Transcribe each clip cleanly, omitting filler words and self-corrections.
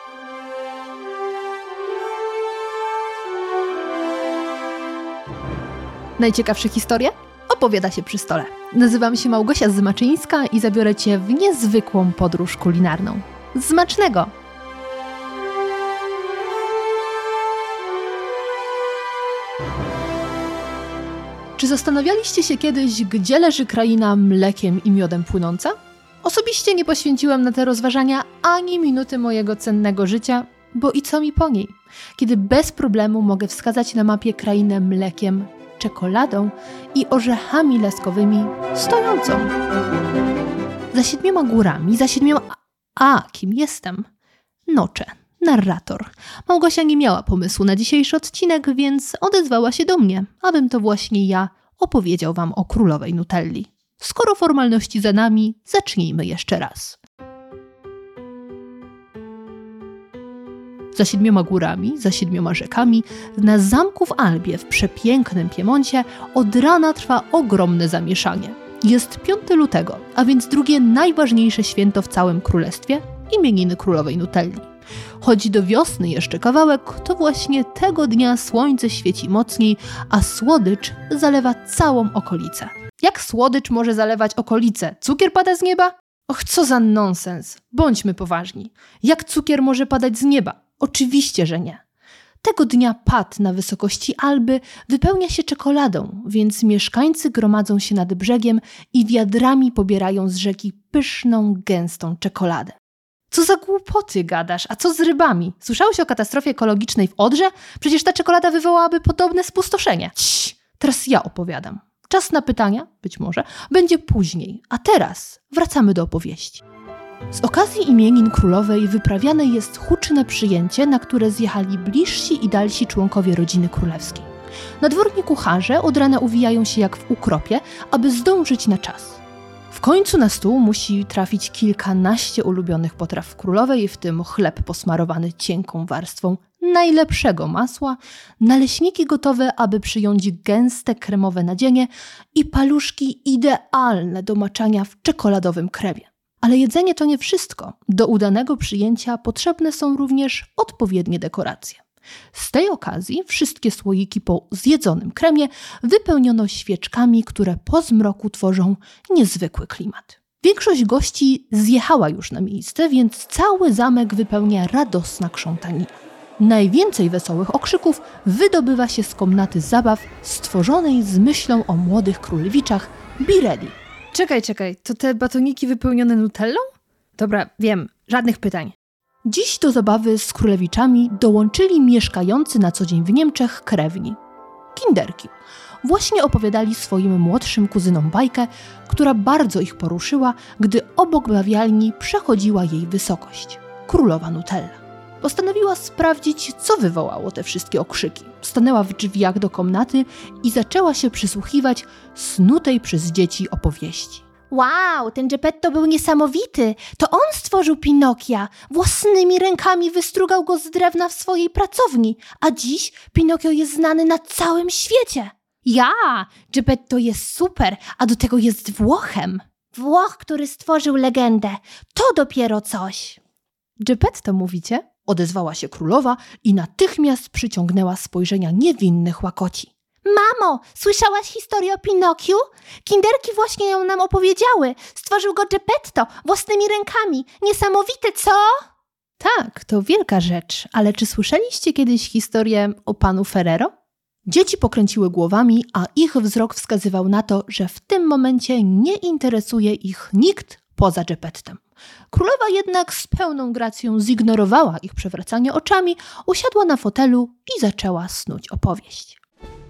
Najciekawsze historie opowiada się przy stole. Nazywam się Małgosia Zmaczyńska i zabiorę Cię w niezwykłą podróż kulinarną. Smacznego! Czy zastanawialiście się kiedyś, gdzie leży kraina mlekiem i miodem płynąca? Osobiście nie poświęciłam na te rozważania ani minuty mojego cennego życia, bo i co mi po niej, kiedy bez problemu mogę wskazać na mapie krainę mlekiem, czekoladą i orzechami laskowymi stojącą. Za 7 górami, za 7... kim jestem? Nocze, narrator. Małgosia nie miała pomysłu na dzisiejszy odcinek, więc odezwała się do mnie, abym to właśnie ja opowiedział wam o królowej Nutelli. Skoro formalności za nami, zacznijmy jeszcze raz. Za 7 górami, za 7 rzekami, na zamku w Albie w przepięknym Piemoncie od rana trwa ogromne zamieszanie. Jest 5 lutego, a więc drugie najważniejsze święto w całym królestwie, imieniny królowej Nutelli. Choć do wiosny jeszcze kawałek, to właśnie tego dnia słońce świeci mocniej, a słodycz zalewa całą okolicę. Jak słodycz może zalewać okolicę? Cukier pada z nieba? Och, co za nonsens. Bądźmy poważni. Jak cukier może padać z nieba? Oczywiście, że nie. Tego dnia pad na wysokości Alby wypełnia się czekoladą, więc mieszkańcy gromadzą się nad brzegiem i wiadrami pobierają z rzeki pyszną, gęstą czekoladę. Co za głupoty gadasz, a co z rybami? Słyszałeś o katastrofie ekologicznej w Odrze? Przecież ta czekolada wywołałaby podobne spustoszenie. Teraz ja opowiadam. Czas na pytania, być może, będzie później, a teraz wracamy do opowieści. Z okazji imienin królowej wyprawiane jest huczne przyjęcie, na które zjechali bliżsi i dalsi członkowie rodziny królewskiej. Nadworni kucharze od rana uwijają się jak w ukropie, aby zdążyć na czas. W końcu na stół musi trafić kilkanaście ulubionych potraw królowej, w tym chleb posmarowany cienką warstwą najlepszego masła, naleśniki gotowe, aby przyjąć gęste kremowe nadzienie i paluszki idealne do maczania w czekoladowym kremie. Ale jedzenie to nie wszystko. Do udanego przyjęcia potrzebne są również odpowiednie dekoracje. Z tej okazji wszystkie słoiki po zjedzonym kremie wypełniono świeczkami, które po zmroku tworzą niezwykły klimat. Większość gości zjechała już na miejsce, więc cały zamek wypełnia radosna krzątanina. Najwięcej wesołych okrzyków wydobywa się z komnaty zabaw stworzonej z myślą o młodych królewiczach Be Ready. Czekaj, to te batoniki wypełnione nutellą? Dobra, wiem, żadnych pytań. Dziś do zabawy z królewiczami dołączyli mieszkający na co dzień w Niemczech krewni. Kinderki. Właśnie opowiadali swoim młodszym kuzynom bajkę, która bardzo ich poruszyła, gdy obok bawialni przechodziła jej wysokość. Królowa Nutella. Postanowiła sprawdzić, co wywołało te wszystkie okrzyki. Stanęła w drzwiach do komnaty i zaczęła się przysłuchiwać snutej przez dzieci opowieści. Wow, ten Geppetto był niesamowity. To on stworzył Pinokia. Własnymi rękami wystrugał go z drewna w swojej pracowni. A dziś Pinokio jest znany na całym świecie. Geppetto jest super, a do tego jest Włochem. Włoch, który stworzył legendę. To dopiero coś. Geppetto mówicie? Odezwała się królowa i natychmiast przyciągnęła spojrzenia niewinnych łakoci. Mamo, słyszałaś historię o Pinokiu? Kinderki właśnie ją nam opowiedziały. Stworzył go Geppetto własnymi rękami. Niesamowite, co? Tak, to wielka rzecz, ale czy słyszeliście kiedyś historię o panu Ferrero? Dzieci pokręciły głowami, a ich wzrok wskazywał na to, że w tym momencie nie interesuje ich nikt poza Geppettem. Królowa jednak z pełną gracją zignorowała ich przewracanie oczami, usiadła na fotelu i zaczęła snuć opowieść.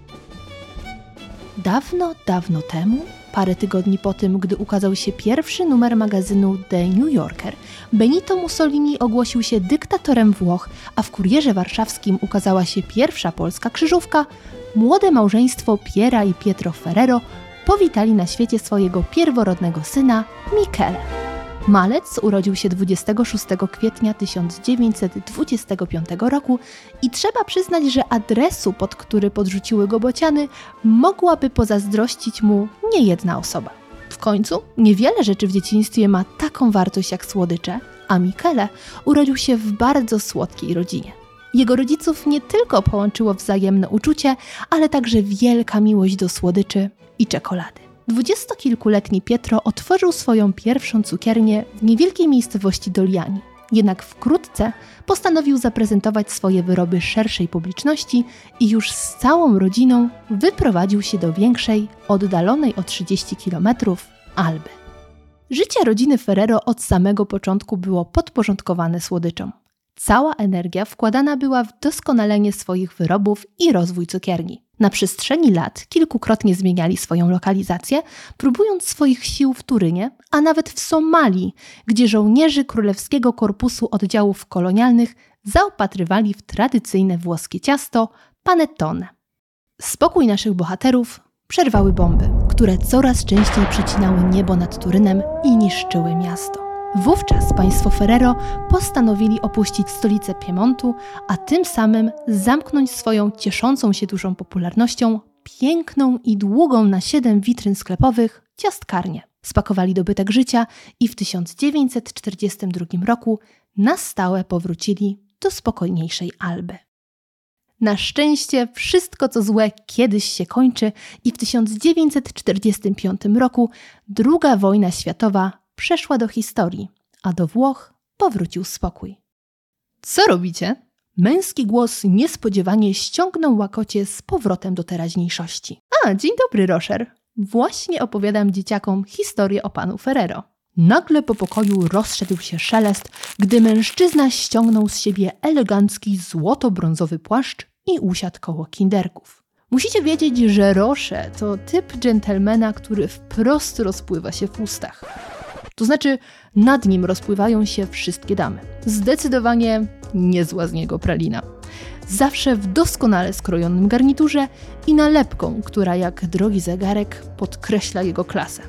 Dawno, dawno temu, parę tygodni po tym, gdy ukazał się pierwszy numer magazynu The New Yorker, Benito Mussolini ogłosił się dyktatorem Włoch, a w Kurierze Warszawskim ukazała się pierwsza polska krzyżówka, młode małżeństwo Piera i Pietro Ferrero powitali na świecie swojego pierworodnego syna, Michele. Malec urodził się 26 kwietnia 1925 roku i trzeba przyznać, że adresu, pod który podrzuciły go bociany, mogłaby pozazdrościć mu niejedna osoba. W końcu niewiele rzeczy w dzieciństwie ma taką wartość jak słodycze, a Michele urodził się w bardzo słodkiej rodzinie. Jego rodziców nie tylko połączyło wzajemne uczucie, ale także wielka miłość do słodyczy i czekolady. 20-kilkuletni Pietro otworzył swoją pierwszą cukiernię w niewielkiej miejscowości Doliani. Jednak wkrótce postanowił zaprezentować swoje wyroby szerszej publiczności i już z całą rodziną wyprowadził się do większej, oddalonej o 30 km Alby. Życie rodziny Ferrero od samego początku było podporządkowane słodyczom. Cała energia wkładana była w doskonalenie swoich wyrobów i rozwój cukierni. Na przestrzeni lat kilkukrotnie zmieniali swoją lokalizację, próbując swoich sił w Turynie, a nawet w Somalii, gdzie żołnierzy Królewskiego Korpusu Oddziałów Kolonialnych zaopatrywali w tradycyjne włoskie ciasto panettone. Spokój naszych bohaterów przerwały bomby, które coraz częściej przecinały niebo nad Turynem i niszczyły miasto. Wówczas państwo Ferrero postanowili opuścić stolicę Piemontu, a tym samym zamknąć swoją cieszącą się dużą popularnością, piękną i długą na 7 witryn sklepowych ciastkarnię. Spakowali dobytek życia i w 1942 roku na stałe powrócili do spokojniejszej Alby. Na szczęście wszystko co złe kiedyś się kończy i w 1945 roku II wojna światowa przeszła do historii, a do Włoch powrócił spokój. Co robicie? Męski głos niespodziewanie ściągnął łakocie z powrotem do teraźniejszości. Dzień dobry, Rocher. Właśnie opowiadam dzieciakom historię o panu Ferrero. Nagle po pokoju rozszedł się szelest, gdy mężczyzna ściągnął z siebie elegancki złoto-brązowy płaszcz i usiadł koło kinderków. Musicie wiedzieć, że Rocher to typ dżentelmena, który wprost rozpływa się w ustach. To znaczy, nad nim rozpływają się wszystkie damy. Zdecydowanie niezła z niego pralina. Zawsze w doskonale skrojonym garniturze i nalepką, która jak drogi zegarek podkreśla jego klasę.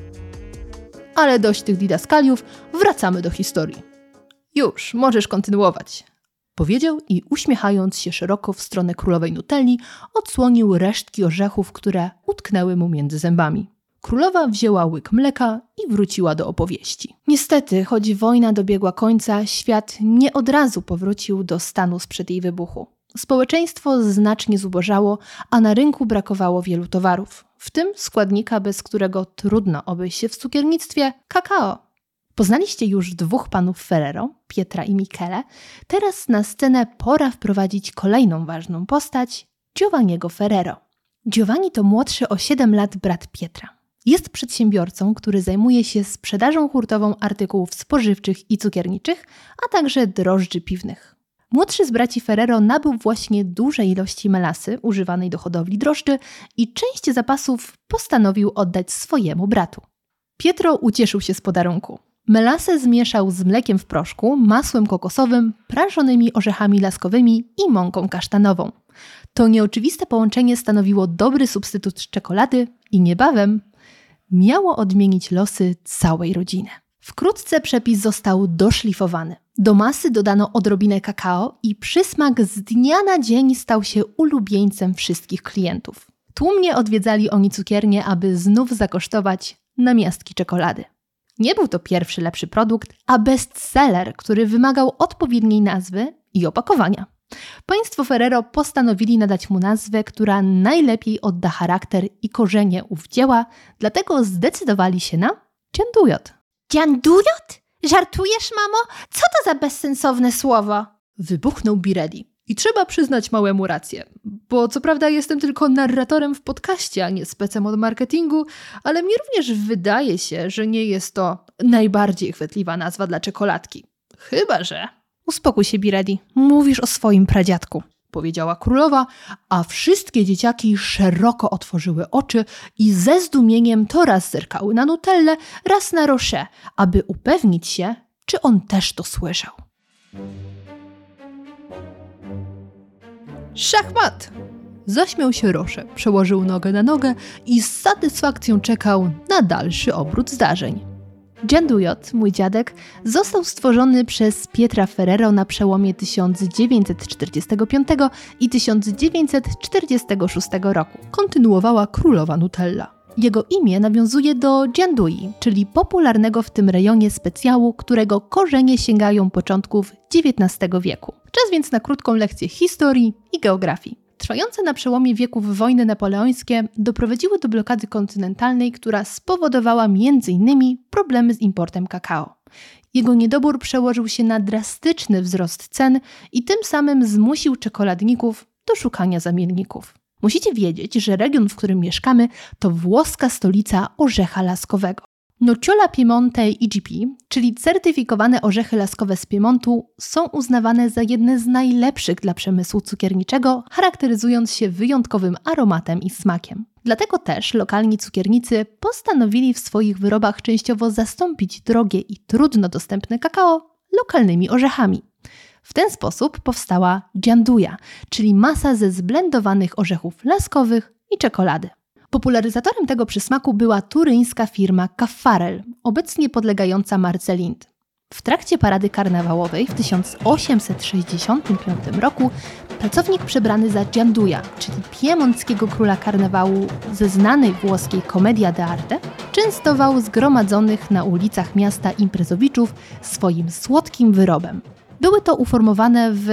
Ale dość tych didaskaliów, wracamy do historii. Już, możesz kontynuować, powiedział i uśmiechając się szeroko w stronę królowej Nutelli, odsłonił resztki orzechów, które utknęły mu między zębami. Królowa wzięła łyk mleka i wróciła do opowieści. Niestety, choć wojna dobiegła końca, świat nie od razu powrócił do stanu sprzed jej wybuchu. Społeczeństwo znacznie zubożało, a na rynku brakowało wielu towarów, w tym składnika, bez którego trudno obejść się w cukiernictwie – kakao. Poznaliście już 2 panów Ferrero, Pietra i Michele. Teraz na scenę pora wprowadzić kolejną ważną postać – Giovanniego Ferrero. Giovanni to młodszy o 7 lat brat Pietra. Jest przedsiębiorcą, który zajmuje się sprzedażą hurtową artykułów spożywczych i cukierniczych, a także drożdży piwnych. Młodszy z braci Ferrero nabył właśnie duże ilości melasy używanej do hodowli drożdży i część zapasów postanowił oddać swojemu bratu. Pietro ucieszył się z podarunku. Melasę zmieszał z mlekiem w proszku, masłem kokosowym, prażonymi orzechami laskowymi i mąką kasztanową. To nieoczywiste połączenie stanowiło dobry substytut czekolady i niebawem miało odmienić losy całej rodziny. Wkrótce przepis został doszlifowany. Do masy dodano odrobinę kakao i przysmak z dnia na dzień stał się ulubieńcem wszystkich klientów. Tłumnie odwiedzali oni cukiernię, aby znów zakosztować namiastki czekolady. Nie był to pierwszy lepszy produkt, a bestseller, który wymagał odpowiedniej nazwy i opakowania. Państwo Ferrero postanowili nadać mu nazwę, która najlepiej odda charakter i korzenie ów dzieła, dlatego zdecydowali się na Giandujot. Giandujot? Żartujesz, mamo? Co to za bezsensowne słowo? Wybuchnął Birelli. I trzeba przyznać małemu rację, bo co prawda jestem tylko narratorem w podcaście, a nie specem od marketingu, ale mi również wydaje się, że nie jest to najbardziej chwytliwa nazwa dla czekoladki. Chyba że... Uspokój się, Birelli, mówisz o swoim pradziadku, powiedziała królowa, a wszystkie dzieciaki szeroko otworzyły oczy i ze zdumieniem to raz zerkały na Nutellę, raz na Rocher, aby upewnić się, czy on też to słyszał. Szachmat! Zaśmiał się Rocher, przełożył nogę na nogę i z satysfakcją czekał na dalszy obrót zdarzeń. Giandujot, mój dziadek, został stworzony przez Pietra Ferrero na przełomie 1945 i 1946 roku. Kontynuowała królowa Nutella. Jego imię nawiązuje do giandui, czyli popularnego w tym rejonie specjału, którego korzenie sięgają początków XIX wieku. Czas więc na krótką lekcję historii i geografii. Trwające na przełomie wieków wojny napoleońskie doprowadziły do blokady kontynentalnej, która spowodowała m.in. problemy z importem kakao. Jego niedobór przełożył się na drastyczny wzrost cen i tym samym zmusił czekoladników do szukania zamienników. Musicie wiedzieć, że region, w którym mieszkamy, to włoska stolica orzecha laskowego. Nocciola Piemonte IGP, czyli certyfikowane orzechy laskowe z Piemontu, są uznawane za jedne z najlepszych dla przemysłu cukierniczego, charakteryzując się wyjątkowym aromatem i smakiem. Dlatego też lokalni cukiernicy postanowili w swoich wyrobach częściowo zastąpić drogie i trudno dostępne kakao lokalnymi orzechami. W ten sposób powstała gianduja, czyli masa ze zblendowanych orzechów laskowych i czekolady. Popularyzatorem tego przysmaku była turyńska firma Caffarel, obecnie podlegająca marce Lindt. W trakcie parady karnawałowej w 1865 roku pracownik przebrany za gianduja, czyli piemonckiego króla karnawału ze znanej włoskiej Commedia dell'arte, częstował zgromadzonych na ulicach miasta imprezowiczów swoim słodkim wyrobem. Były to uformowane w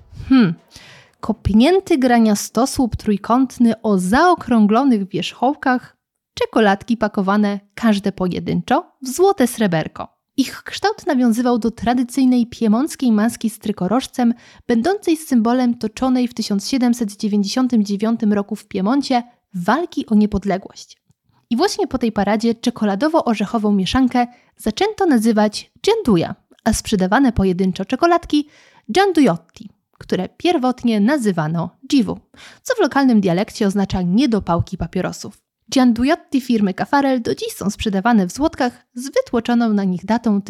kopnięty graniastosłup trójkątny o zaokrąglonych wierzchołkach czekoladki pakowane każde pojedynczo w złote sreberko. Ich kształt nawiązywał do tradycyjnej piemonckiej maski z trykorożcem, będącej symbolem toczonej w 1799 roku w Piemoncie walki o niepodległość. I właśnie po tej paradzie czekoladowo-orzechową mieszankę zaczęto nazywać gianduja, a sprzedawane pojedynczo czekoladki giandujotti, które pierwotnie nazywano givu, co w lokalnym dialekcie oznacza niedopałki papierosów. Giandujotti firmy Caffarel do dziś są sprzedawane w złotkach z wytłoczoną na nich datą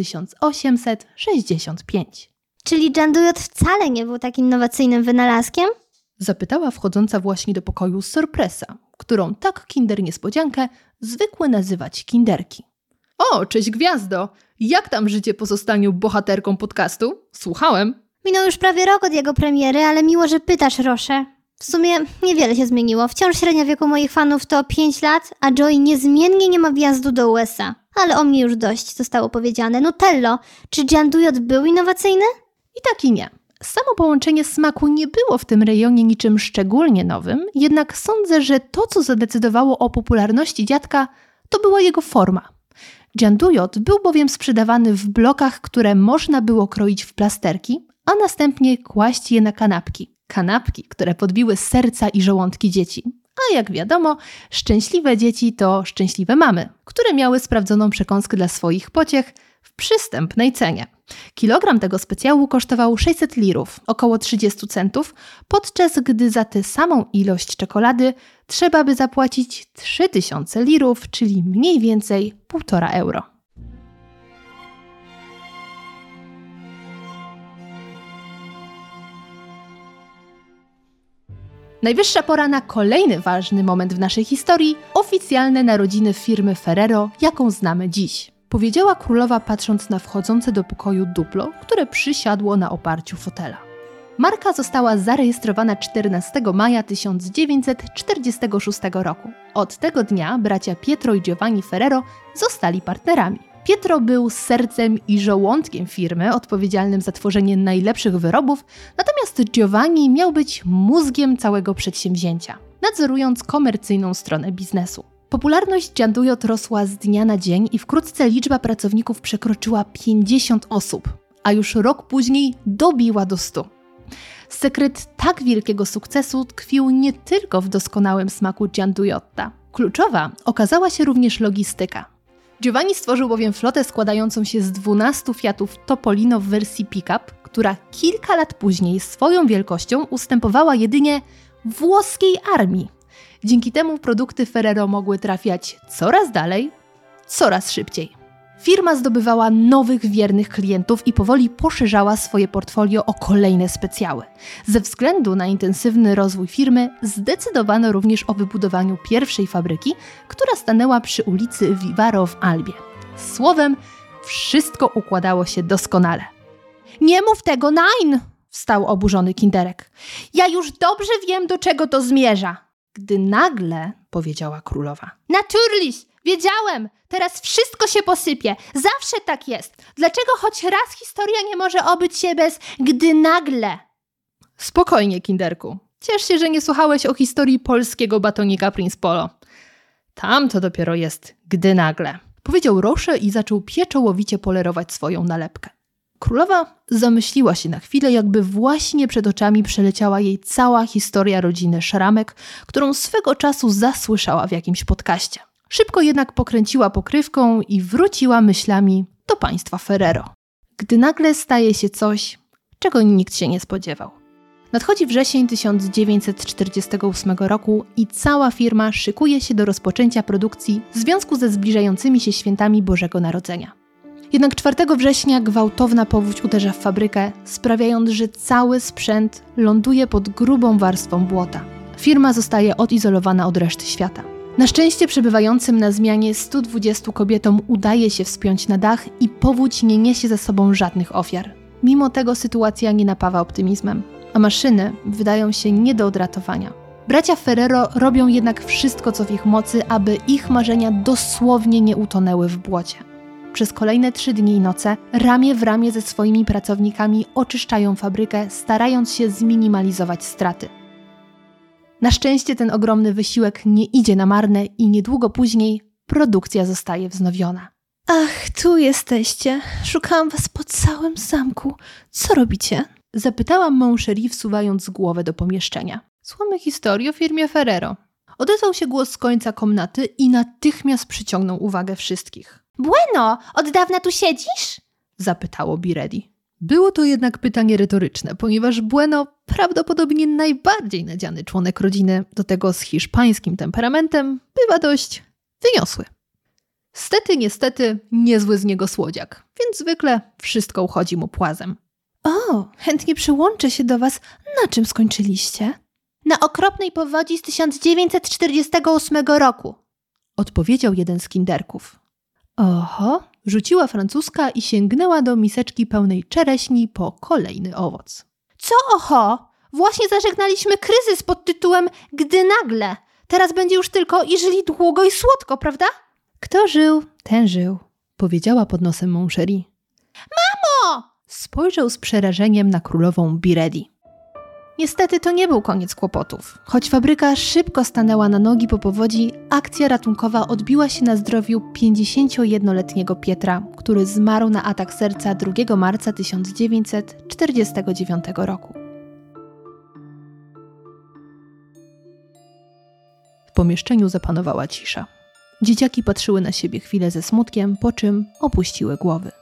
1865. Czyli giandujot wcale nie był takim innowacyjnym wynalazkiem? Zapytała wchodząca właśnie do pokoju sorpresa, którą tak kinder niespodziankę zwykły nazywać kinderki. O, cześć gwiazdo! Jak tam życie po zostaniu bohaterką podcastu? Słuchałem. Minął już prawie rok od jego premiery, ale miło, że pytasz, Rosze. W sumie niewiele się zmieniło. Wciąż średnia wieku moich fanów to 5 lat, a Joey niezmiennie nie ma wjazdu do USA. Ale o mnie już dość zostało powiedziane. Nutello, czy giandujot był innowacyjny? I tak i nie. Samo połączenie smaku nie było w tym rejonie niczym szczególnie nowym, jednak sądzę, że to, co zadecydowało o popularności dziadka, to była jego forma. Giandujot był bowiem sprzedawany w blokach, które można było kroić w plasterki, a następnie kłaść je na kanapki. Kanapki, które podbiły serca i żołądki dzieci. A jak wiadomo, szczęśliwe dzieci to szczęśliwe mamy, które miały sprawdzoną przekąskę dla swoich pociech w przystępnej cenie. Kilogram tego specjału kosztował 600 lirów, około 30 centów, podczas gdy za tę samą ilość czekolady trzeba by zapłacić 3000 lirów, czyli mniej więcej 1,5 euro. Najwyższa pora na kolejny ważny moment w naszej historii – oficjalne narodziny firmy Ferrero, jaką znamy dziś. Powiedziała królowa, patrząc na wchodzące do pokoju duplo, które przysiadło na oparciu fotela. Marka została zarejestrowana 14 maja 1946 roku. Od tego dnia bracia Pietro i Giovanni Ferrero zostali partnerami. Pietro był sercem i żołądkiem firmy, odpowiedzialnym za tworzenie najlepszych wyrobów, natomiast Giovanni miał być mózgiem całego przedsięwzięcia, nadzorując komercyjną stronę biznesu. Popularność giandujot rosła z dnia na dzień i wkrótce liczba pracowników przekroczyła 50 osób, a już rok później dobiła do 100. Sekret tak wielkiego sukcesu tkwił nie tylko w doskonałym smaku giandujotta. Kluczowa okazała się również logistyka. Giovanni stworzył bowiem flotę składającą się z 12 Fiatów Topolino w wersji pick-up, która kilka lat później swoją wielkością ustępowała jedynie włoskiej armii. Dzięki temu produkty Ferrero mogły trafiać coraz dalej, coraz szybciej. Firma zdobywała nowych, wiernych klientów i powoli poszerzała swoje portfolio o kolejne specjały. Ze względu na intensywny rozwój firmy zdecydowano również o wybudowaniu pierwszej fabryki, która stanęła przy ulicy Vivaro w Albie. Słowem, wszystko układało się doskonale. Nie mów tego, Nine! Wstał oburzony kinderek. Ja już dobrze wiem, do czego to zmierza. Gdy nagle, powiedziała królowa. Naturliś, wiedziałem, teraz wszystko się posypie. Zawsze tak jest. Dlaczego choć raz historia nie może obyć się bez gdy nagle? Spokojnie, kinderku. Ciesz się, że nie słuchałeś o historii polskiego batonika Prince Polo. Tam to dopiero jest gdy nagle. Powiedział Roche i zaczął pieczołowicie polerować swoją nalepkę. Królowa zamyśliła się na chwilę, jakby właśnie przed oczami przeleciała jej cała historia rodziny Szramek, którą swego czasu zasłyszała w jakimś podcaście. Szybko jednak pokręciła pokrywką i wróciła myślami do państwa Ferrero. Gdy nagle staje się czego nikt się nie spodziewał. Nadchodzi wrzesień 1948 roku i cała firma szykuje się do rozpoczęcia produkcji w związku ze zbliżającymi się świętami Bożego Narodzenia. Jednak 4 września gwałtowna powódź uderza w fabrykę, sprawiając, że cały sprzęt ląduje pod grubą warstwą błota. Firma zostaje odizolowana od reszty świata. Na szczęście przebywającym na zmianie 120 kobietom udaje się wspiąć na dach i powódź nie niesie ze sobą żadnych ofiar. Mimo tego sytuacja nie napawa optymizmem, a maszyny wydają się nie do odratowania. Bracia Ferrero robią jednak wszystko, co w ich mocy, aby ich marzenia dosłownie nie utonęły w błocie. Przez kolejne 3 dni i noce, ramię w ramię ze swoimi pracownikami oczyszczają fabrykę, starając się zminimalizować straty. Na szczęście ten ogromny wysiłek nie idzie na marne i niedługo później produkcja zostaje wznowiona. Ach, tu jesteście. Szukałam was po całym zamku. Co robicie? Zapytałam mąż Cherie, wsuwając głowę do pomieszczenia. Słuchamy historii o firmie Ferrero. Odezwał się głos z końca komnaty i natychmiast przyciągnął uwagę wszystkich. Bueno, od dawna tu siedzisz? Zapytało Biredi. Było to jednak pytanie retoryczne, ponieważ Bueno, prawdopodobnie najbardziej nadziany członek rodziny, do tego z hiszpańskim temperamentem, bywa dość wyniosły. Stety, niestety, niezły z niego słodziak, więc zwykle wszystko uchodzi mu płazem. O, chętnie przyłączę się do was. Na czym skończyliście? Na okropnej powodzi z 1948 roku, odpowiedział jeden z kinderków. Oho, rzuciła francuska i sięgnęła do miseczki pełnej czereśni po kolejny owoc. Co oho? Właśnie zażegnaliśmy kryzys pod tytułem Gdy nagle. Teraz będzie już tylko i żyli długo i słodko, prawda? Kto żył, ten żył, powiedziała pod nosem mąż Cherie. Mamo! Spojrzał z przerażeniem na królową Biredi. Niestety to nie był koniec kłopotów. Choć fabryka szybko stanęła na nogi po powodzi, akcja ratunkowa odbiła się na zdrowiu 51-letniego Pietra, który zmarł na atak serca 2 marca 1949 roku. W pomieszczeniu zapanowała cisza. Dzieciaki patrzyły na siebie chwilę ze smutkiem, po czym opuściły głowy.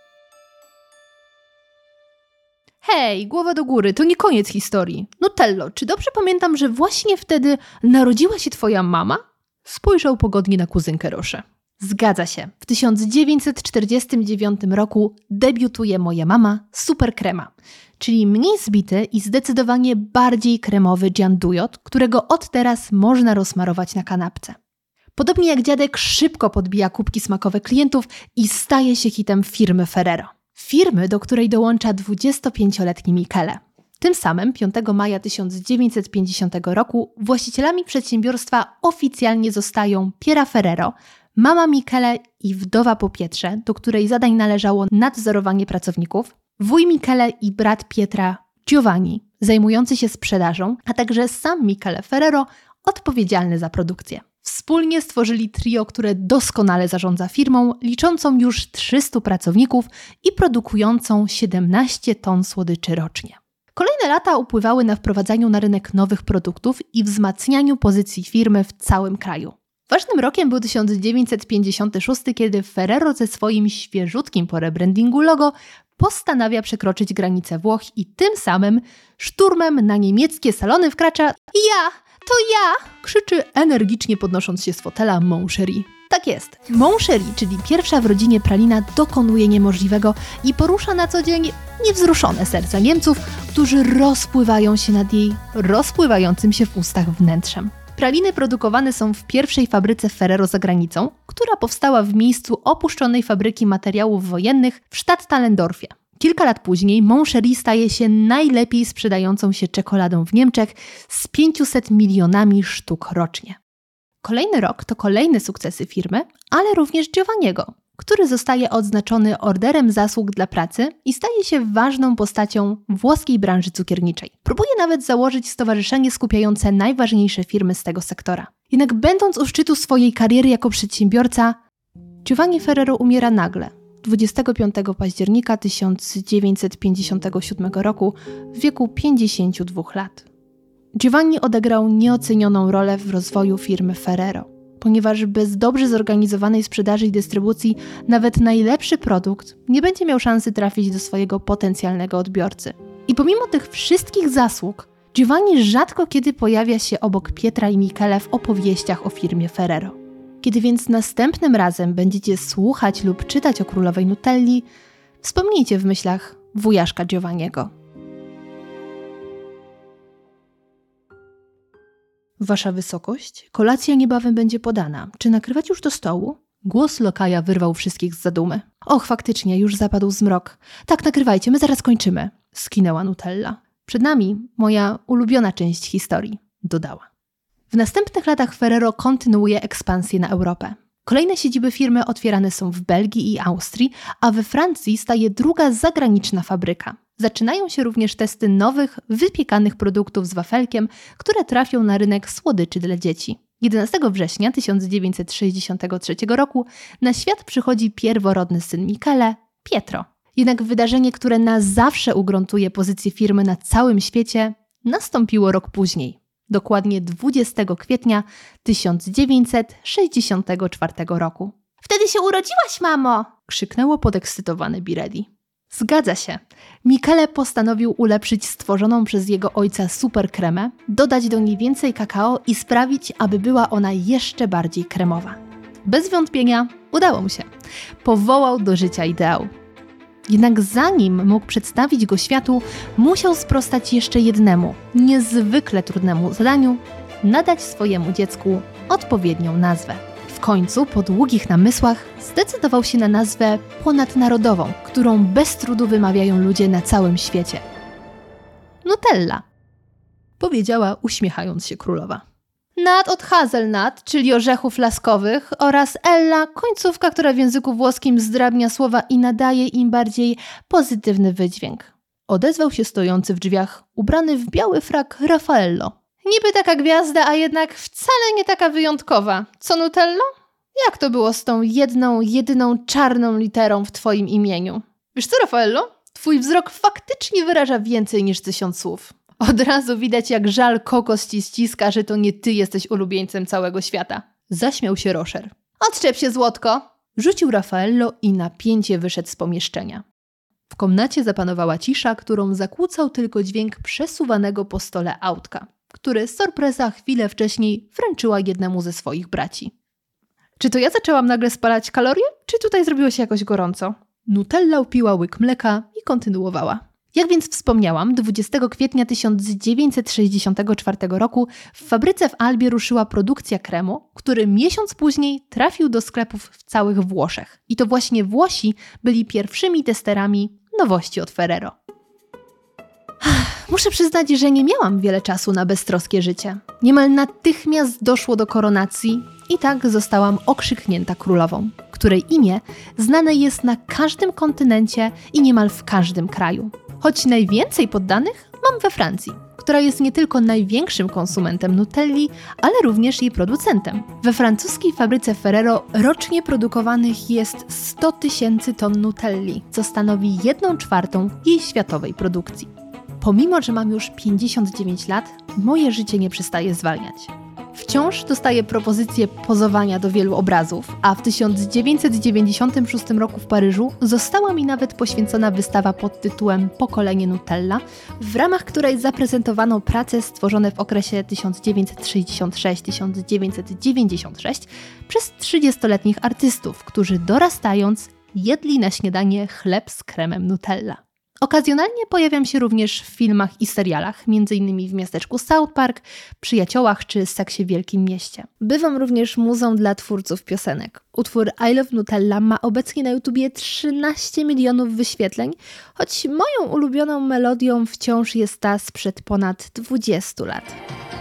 Hej, głowa do góry, to nie koniec historii. Nutello, czy dobrze pamiętam, że właśnie wtedy narodziła się twoja mama? Spojrzał pogodnie na kuzynkę Roche. Zgadza się. W 1949 roku debiutuje moja mama Super Crema, czyli mniej zbity i zdecydowanie bardziej kremowy giandujot, którego od teraz można rozsmarować na kanapce. Podobnie jak dziadek szybko podbija kubki smakowe klientów i staje się hitem firmy Ferrero. Firmy, do której dołącza 25-letni Michele. Tym samym 5 maja 1950 roku właścicielami przedsiębiorstwa oficjalnie zostają Piera Ferrero, mama Michele i wdowa po Pietrze, do której zadań należało nadzorowanie pracowników, wuj Michele i brat Pietra Giovanni, zajmujący się sprzedażą, a także sam Michele Ferrero, odpowiedzialny za produkcję. Wspólnie stworzyli trio, które doskonale zarządza firmą, liczącą już 300 pracowników i produkującą 17 ton słodyczy rocznie. Kolejne lata upływały na wprowadzaniu na rynek nowych produktów i wzmacnianiu pozycji firmy w całym kraju. Ważnym rokiem był 1956, kiedy Ferrero ze swoim świeżutkim po rebrandingu logo postanawia przekroczyć granicę Włoch i tym samym szturmem na niemieckie salony wkracza To ja! Krzyczy energicznie podnosząc się z fotela mąż Cherie. Tak jest. Mąż Cherie, czyli pierwsza w rodzinie pralina, dokonuje niemożliwego i porusza na co dzień niewzruszone serca Niemców, którzy rozpływają się nad jej rozpływającym się w ustach wnętrzem. Praliny produkowane są w pierwszej fabryce Ferrero za granicą, która powstała w miejscu opuszczonej fabryki materiałów wojennych w Stadtallendorfie. Kilka lat później Moncherie staje się najlepiej sprzedającą się czekoladą w Niemczech z 500 milionami sztuk rocznie. Kolejny rok to kolejne sukcesy firmy, ale również Giovanniego, który zostaje odznaczony orderem zasług dla pracy i staje się ważną postacią włoskiej branży cukierniczej. Próbuje nawet założyć stowarzyszenie skupiające najważniejsze firmy z tego sektora. Jednak będąc u szczytu swojej kariery jako przedsiębiorca, Giovanni Ferrero umiera nagle, 25 października 1957 roku w wieku 52 lat. Giovanni odegrał nieocenioną rolę w rozwoju firmy Ferrero, ponieważ bez dobrze zorganizowanej sprzedaży i dystrybucji nawet najlepszy produkt nie będzie miał szansy trafić do swojego potencjalnego odbiorcy. I pomimo tych wszystkich zasług, Giovanni rzadko kiedy pojawia się obok Pietra i Michele w opowieściach o firmie Ferrero. Kiedy więc następnym razem będziecie słuchać lub czytać o królowej Nutelli, wspomnijcie w myślach wujaszka Giovanniego. Wasza wysokość, kolacja niebawem będzie podana. Czy nakrywać już do stołu? Głos lokaja wyrwał wszystkich z zadumy. Och, faktycznie, już zapadł zmrok. Tak, nakrywajcie, my zaraz kończymy, skinęła Nutella. Przed nami moja ulubiona część historii, dodała. W następnych latach Ferrero kontynuuje ekspansję na Europę. Kolejne siedziby firmy otwierane są w Belgii i Austrii, a we Francji staje druga zagraniczna fabryka. Zaczynają się również testy nowych, wypiekanych produktów z wafelkiem, które trafią na rynek słodyczy dla dzieci. 11 września 1963 roku na świat przychodzi pierworodny syn Michele, Pietro. Jednak wydarzenie, które na zawsze ugruntuje pozycję firmy na całym świecie, nastąpiło rok później. Dokładnie 20 kwietnia 1964 roku. Wtedy się urodziłaś, mamo! Krzyknęło podekscytowane Birelli. Zgadza się. Michele postanowił ulepszyć stworzoną przez jego ojca superkremę, dodać do niej więcej kakao i sprawić, aby była ona jeszcze bardziej kremowa. Bez wątpienia udało mu się. Powołał do życia ideał. Jednak zanim mógł przedstawić go światu, musiał sprostać jeszcze jednemu, niezwykle trudnemu zadaniu – nadać swojemu dziecku odpowiednią nazwę. W końcu, po długich namysłach, zdecydował się na nazwę ponadnarodową, którą bez trudu wymawiają ludzie na całym świecie. Nutella, powiedziała uśmiechając się królowa. Nut od hazelnut, czyli orzechów laskowych, oraz ella, końcówka, która w języku włoskim zdrabnia słowa i nadaje im bardziej pozytywny wydźwięk. Odezwał się stojący w drzwiach, ubrany w biały frak Raffaello. Niby taka gwiazda, a jednak wcale nie taka wyjątkowa. Co, Nutello? Jak to było z tą jedyną czarną literą w twoim imieniu? Wiesz co, Raffaello? Twój wzrok faktycznie wyraża więcej niż 1000 słów. Od razu widać, jak żal kokos ci ściska, że to nie ty jesteś ulubieńcem całego świata. Zaśmiał się Rocher. Odczep się, złotko! Rzucił Raffaello i napięcie wyszedł z pomieszczenia. W komnacie zapanowała cisza, którą zakłócał tylko dźwięk przesuwanego po stole autka, który sorpresa chwilę wcześniej wręczyła jednemu ze swoich braci. Czy to ja zaczęłam nagle spalać kalorie, czy tutaj zrobiło się jakoś gorąco? Nutella upiła łyk mleka i kontynuowała. Jak więc wspomniałam, 20 kwietnia 1964 roku w fabryce w Albie ruszyła produkcja kremu, który miesiąc później trafił do sklepów w całych Włoszech. I to właśnie Włosi byli pierwszymi testerami nowości od Ferrero. Muszę przyznać, że nie miałam wiele czasu na beztroskie życie. Niemal natychmiast doszło do koronacji i tak zostałam okrzyknięta królową, której imię znane jest na każdym kontynencie i niemal w każdym kraju. Choć najwięcej poddanych mam we Francji, która jest nie tylko największym konsumentem Nutelli, ale również jej producentem. We francuskiej fabryce Ferrero rocznie produkowanych jest 100 000 ton Nutelli, co stanowi 1/4 jej światowej produkcji. Pomimo, że mam już 59 lat, moje życie nie przestaje zwalniać. Wciąż dostaję propozycje pozowania do wielu obrazów, a w 1996 roku w Paryżu została mi nawet poświęcona wystawa pod tytułem Pokolenie Nutella, w ramach której zaprezentowano prace stworzone w okresie 1966-1996 przez 30-letnich artystów, którzy dorastając jedli na śniadanie chleb z kremem Nutella. Okazjonalnie pojawiam się również w filmach i serialach, m.in. w Miasteczku South Park, Przyjaciołach czy Seksie w Wielkim Mieście. Bywam również muzą dla twórców piosenek. Utwór I Love Nutella ma obecnie na YouTubie 13 milionów wyświetleń, choć moją ulubioną melodią wciąż jest ta sprzed ponad 20 lat.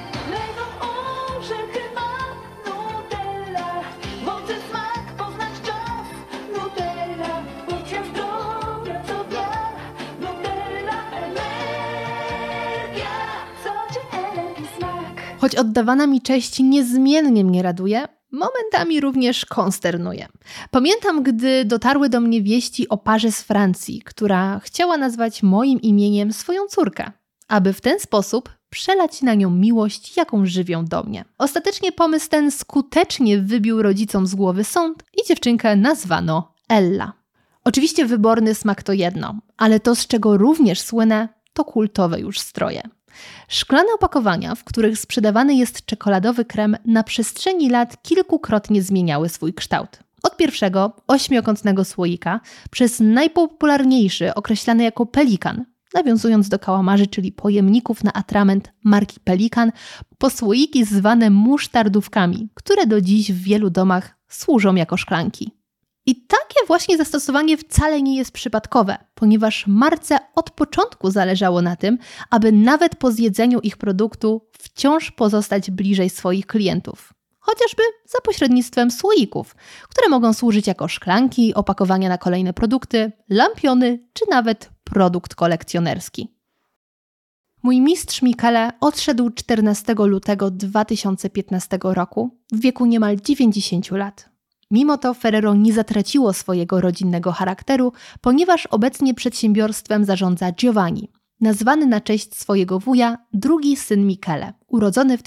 Choć oddawana mi cześć niezmiennie mnie raduje, momentami również konsternuje. Pamiętam, gdy dotarły do mnie wieści o parze z Francji, która chciała nazwać moim imieniem swoją córkę, aby w ten sposób przelać na nią miłość, jaką żywią do mnie. Ostatecznie pomysł ten skutecznie wybił rodzicom z głowy sąd i dziewczynkę nazwano Ella. Oczywiście wyborny smak to jedno, ale to, z czego również słynę, to kultowe już stroje. Szklane opakowania, w których sprzedawany jest czekoladowy krem, na przestrzeni lat kilkukrotnie zmieniały swój kształt. Od pierwszego, 8-kątnego słoika, przez najpopularniejszy, określany jako pelikan, nawiązując do kałamarzy, czyli pojemników na atrament marki Pelikan, po słoiki zwane musztardówkami, które do dziś w wielu domach służą jako szklanki. I takie właśnie zastosowanie wcale nie jest przypadkowe, ponieważ marce od początku zależało na tym, aby nawet po zjedzeniu ich produktu wciąż pozostać bliżej swoich klientów. Chociażby za pośrednictwem słoików, które mogą służyć jako szklanki, opakowania na kolejne produkty, lampiony czy nawet produkt kolekcjonerski. Mój mistrz Michele odszedł 14 lutego 2015 roku w wieku niemal 90 lat. Mimo to Ferrero nie zatraciło swojego rodzinnego charakteru, ponieważ obecnie przedsiębiorstwem zarządza Giovanni, nazwany na cześć swojego wuja drugi syn Michele, urodzony w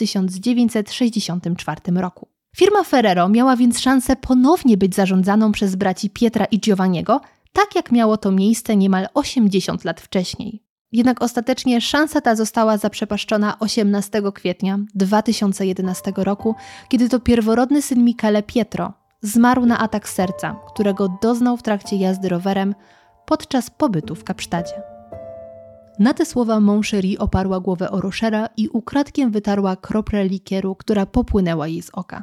1964 roku. Firma Ferrero miała więc szansę ponownie być zarządzaną przez braci Pietra i Giovanniego, tak jak miało to miejsce niemal 80 lat wcześniej. Jednak ostatecznie szansa ta została zaprzepaszczona 18 kwietnia 2011 roku, kiedy to pierworodny syn Michele, Pietro, zmarł na atak serca, którego doznał w trakcie jazdy rowerem podczas pobytu w Kapsztadzie. Na te słowa Mon Chéri oparła głowę o Rochera i ukradkiem wytarła kroplę likieru, która popłynęła jej z oka.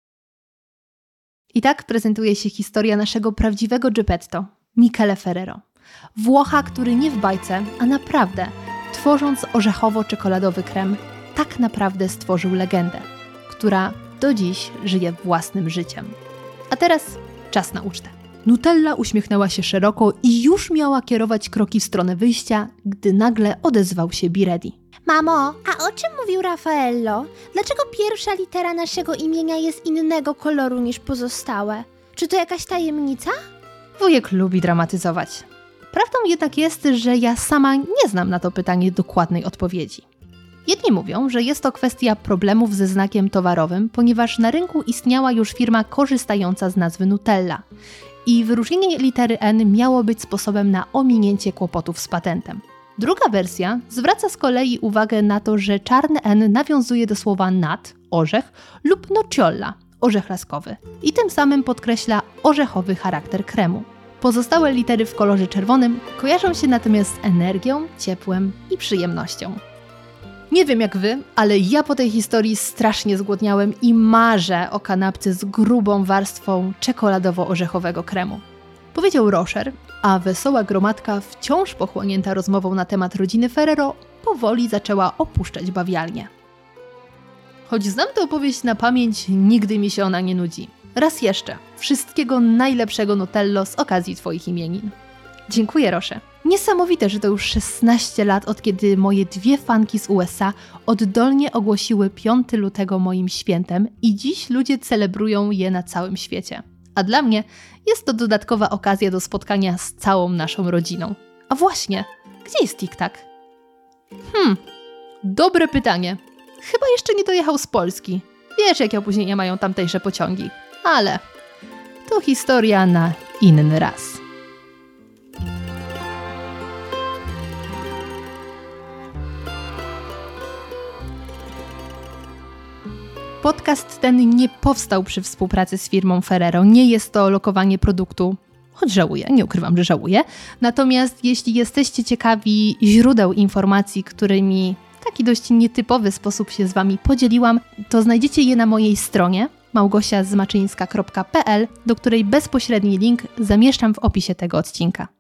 I tak prezentuje się historia naszego prawdziwego Geppetto, Michele Ferrero. Włocha, który nie w bajce, a naprawdę, tworząc orzechowo-czekoladowy krem, tak naprawdę stworzył legendę, która do dziś żyje własnym życiem. A teraz czas na ucztę. Nutella uśmiechnęła się szeroko i już miała kierować kroki w stronę wyjścia, gdy nagle odezwał się Biredi. Mamo, a o czym mówił Raffaello? Dlaczego pierwsza litera naszego imienia jest innego koloru niż pozostałe? Czy to jakaś tajemnica? Wujek lubi dramatyzować. Prawdą jednak jest, że ja sama nie znam na to pytanie dokładnej odpowiedzi. Jedni mówią, że jest to kwestia problemów ze znakiem towarowym, ponieważ na rynku istniała już firma korzystająca z nazwy Nutella i wyróżnienie litery N miało być sposobem na ominięcie kłopotów z patentem. Druga wersja zwraca z kolei uwagę na to, że czarny N nawiązuje do słowa nut, orzech, lub nocciolla, orzech laskowy i tym samym podkreśla orzechowy charakter kremu. Pozostałe litery w kolorze czerwonym kojarzą się natomiast z energią, ciepłem i przyjemnością. Nie wiem jak wy, ale ja po tej historii strasznie zgłodniałem i marzę o kanapce z grubą warstwą czekoladowo-orzechowego kremu. Powiedział Rocher, a wesoła gromadka, wciąż pochłonięta rozmową na temat rodziny Ferrero, powoli zaczęła opuszczać bawialnię. Choć znam tę opowieść na pamięć, nigdy mi się ona nie nudzi. Raz jeszcze, wszystkiego najlepszego Nutello z okazji twoich imienin. Dziękuję, Rosze. Niesamowite, że to już 16 lat, od kiedy moje dwie fanki z USA oddolnie ogłosiły 5 lutego moim świętem i dziś ludzie celebrują je na całym świecie. A dla mnie jest to dodatkowa okazja do spotkania z całą naszą rodziną. A właśnie, gdzie jest Tic-Tac? Dobre pytanie. Chyba jeszcze nie dojechał z Polski. Wiesz, jakie opóźnienia mają tamtejsze pociągi. Ale to historia na inny raz. Podcast ten nie powstał przy współpracy z firmą Ferrero. Nie jest to lokowanie produktu, choć żałuję, nie ukrywam, że żałuję. Natomiast jeśli jesteście ciekawi źródeł informacji, którymi w taki dość nietypowy sposób się z Wami podzieliłam, to znajdziecie je na mojej stronie małgosiazmaczyńska.pl, do której bezpośredni link zamieszczam w opisie tego odcinka.